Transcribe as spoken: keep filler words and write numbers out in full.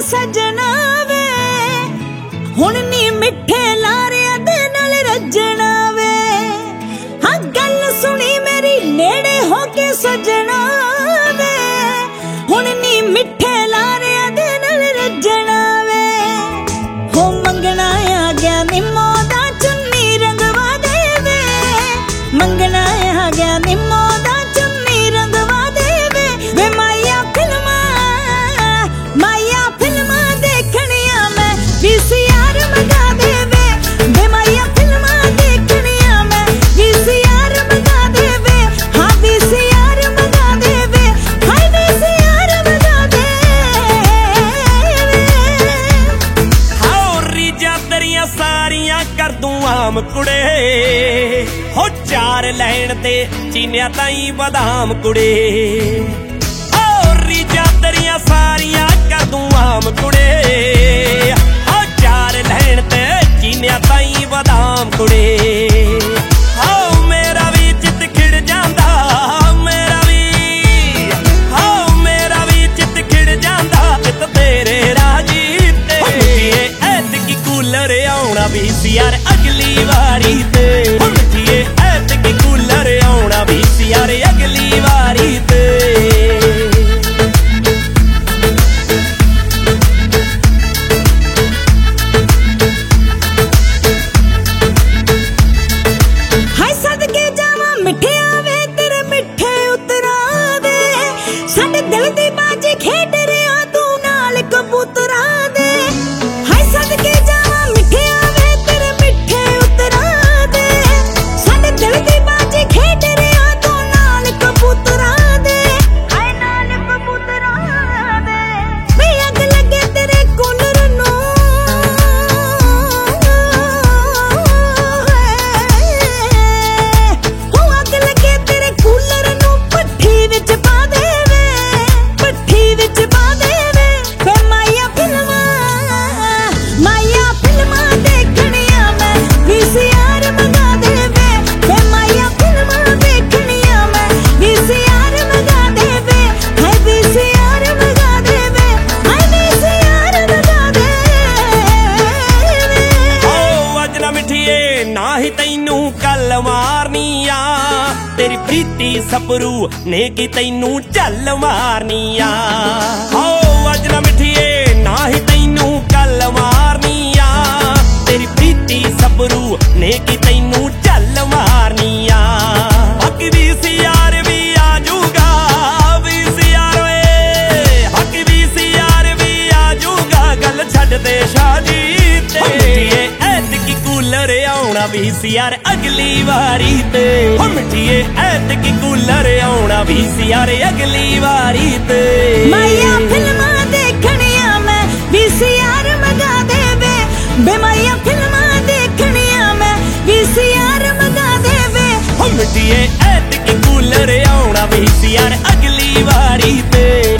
सजना वे हुण नी मिठे लारिया दे नाल रजना वे। हाँ गल सुनी मेरी नेड़े होके सजना वे हुण नी मिठे लारिया दे नाल रजना वे। हो मंगना आ गया निम्मो दा चुन्नी रंगवा दे वे, मंगना आ गया निम्मो दा चुन्नी रंगवा दे वे। वे माया फिल्मा माया फिल्मा देखनिया मैं वीसीआर मंगा दे वे। वे माया फिल्मा देखनिया मैं वीसीआर मंगा दे वे। हाँ वीसीआर मंगा दे वे, हाय वीसीआर मंगा दे वे। हाओ रीजा तेरियां सारियां कर दूं आम कुड़े, हो चार लैन ते चीनिया ताई बदाम कुड़े। हो रीजा तेरियां सारियां कर दूं आम कुड़े, हो चार लैन ते चीनिया ताई बदाम कुड़े। हो मेरा भी चित खिड़ जांदा, मेरा भी हो मेरा भी चित खिड़ जांदा, चित तेरे राजी ते। ऐतकी कूलर आउणा वीसीआर अगली वारी ते। हुणिए ऐतकी कूलर आउणा वीसीआर अगली वारी ते। हाय सदके जावा मिठिया वे तेरे मिठे उतरा दे, साडे दिल दी बाजी खेड रिया तू नाल कबूतरा दे। हाय सदके जावा मिठिया वे तेरे मिठे उतरा दे, साडे दिल दी बाजी खेड रिया तू नाल कबूतरा दे। हाय नाल कबूतरा दे वे अग लगे तेरे कूलर नू, हो अग लगे तेरे कूलर नू भट्ठी विच पा दे वे, भट्ठी विच पा दे वे। वे माया फिल्मा माया फिल्मा देखनिया मैं वीसीआर मंगा दे वे। वे माया फिल्मा देखनिया मैं वीसीआर मंगा दे वे, हाय वीसीआर मंगा दे वे, हाय वीसीआर मंगा दे वे। ओ अज ना मिठिए ना ही तैनू कल मारनी आ, तेरी प्रीति सपरू ने की तैनू झल मारनी आ। ओ अज ना मिठिए ना ही तैनू कल मारनी आ, तेरी प्रीति सपरू ने की तैनू झल मारनी आ। हक वीसीआर भी आ जूगा, वीसीआर वे हक वीसीआर भी आ जूगा, गल छड्ड दे शादी ते। ऐतकी कूलर आउणा वीसीआर अगली वारी ते। हो मिठिए ऐतकी कूलर आउणा वीसीआर अगली वारी ते। माया फिल्मा देखनिया मैं वीसीआर मंगा दे वे। बे माया फिल्मा देखनिया मैं वीसीआर मंगा दे वे। हो मिठिए ऐतकी कूलर आउणा वीसीआर अगली वारी ते।